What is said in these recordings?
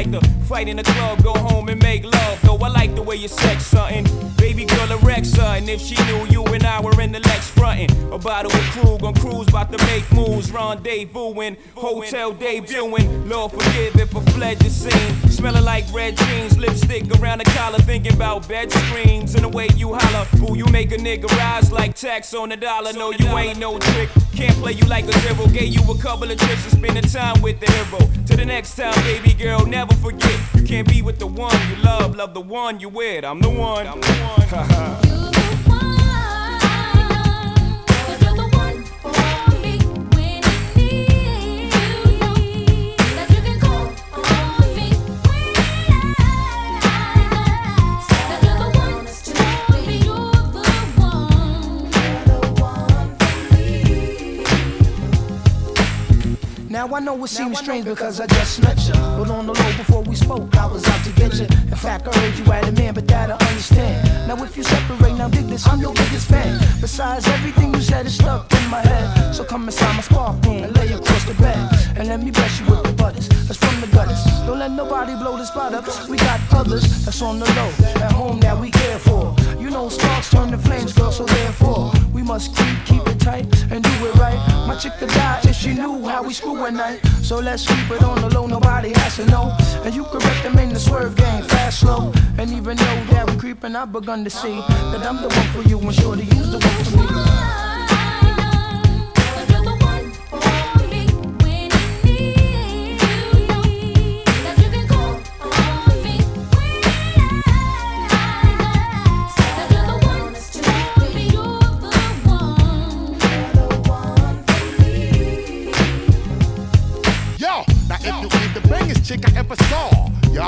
like to fight in the club, go home and make love. Though I like the way you sex something. Baby girl Alexa, and if she knew you and I were in the Lex frontin'. A bottle of Krug on cruise, about to make moves, rendezvousing, hotel debuting. Lord forgive if I fled the scene. Smelling like red jeans, lipstick around the collar, thinking about bed screens. And the way you holler, ooh, you make a nigga rise like tax on the dollar. No, you ain't no trick. Can't play you like a zero. Gave you a couple of trips and spending time with the hero. To the next time, baby girl, never forget. You can't be with the one you love, love the one you with. I'm the one. I'm the one. Now I know it seems strange because I just met you, but on the low before we spoke, I was out to get you. In fact, I heard you had a man, but that I understand. Now if you separate, now dig this, I'm your biggest fan. Besides, everything you said is stuck in my head. So come inside my spark room and lay across the bed, and let me bless you with the butters. That's from the gutters. Don't let nobody blow the spot up. We got others that's on the low, at home that we care for. You know sparks turn to flames, girl, so therefore we must keep it tight and do it right. My chick could die if she knew how we screw at night. So let's keep it on the low, nobody has to know. And you can recommend the swerve game, fast, slow. And even though that we creeping, I've begun to see that I'm the one for you and shorty you's the one for me. Chick I ever saw,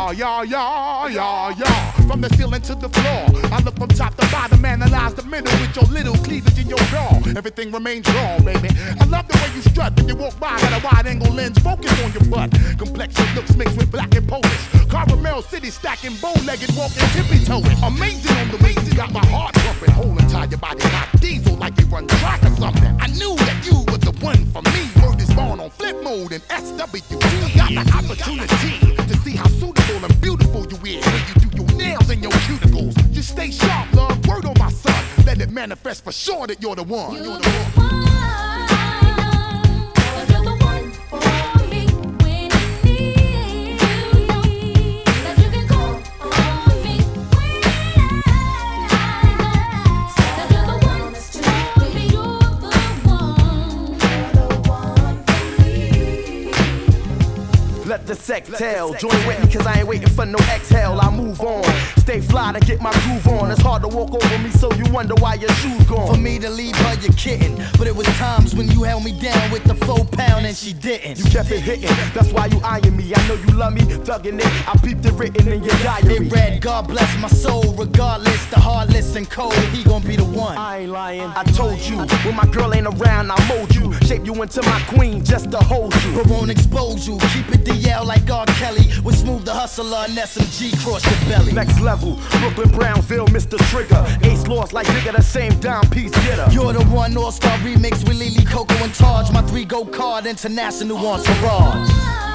y'all. From the ceiling to the floor, I look from top to bottom, analyze the middle with your little cleavage in your jaw. Everything remains raw, baby. I love the way you strut when you walk by, got a wide angle lens, focus on your butt. Complexion looks mixed with black and Polish. Caramel City stacking, bow-legged, walking tippy-toeing. Amazing on the way you got my heart pumping. Whole entire body hot diesel like you run track or something. I knew that you was the one for me. Word is born on flip mode and SWD. Got the opportunity to see how suitable and beautiful you is when you do your nails and your cuticles. You stay sharp, love. Word on my son. Let it manifest for sure that you're the one. You're the one. Let the sex tell. Join with me cause I ain't waiting for no exhale. I move on. Stay fly to get my groove on. It's hard to walk over me so you wonder why your shoes gone. For me to leave her, you're kidding. But it was times when you held me down with the 4 pound and she didn't. You kept it hitting, that's why you eyeing me. I know you love me, thugging it. I peeped it written in your diary. It read, God bless my soul. Regardless, the heartless and cold, he gon' be the one. I ain't lying, I told you. When my girl ain't around, I mold you. Shape you into my queen just to hold you. But won't expose you. Keep it DL like R. Kelly. With Smooth the Hustler and SMG cross your belly. Next level, Brooklyn, Brownsville, Mr. Trigger. Ace lost like Digger, the same dime piece getter. You're the one, all-star remix with Lily, Coco, and Taj. My 3 go card, international entourage.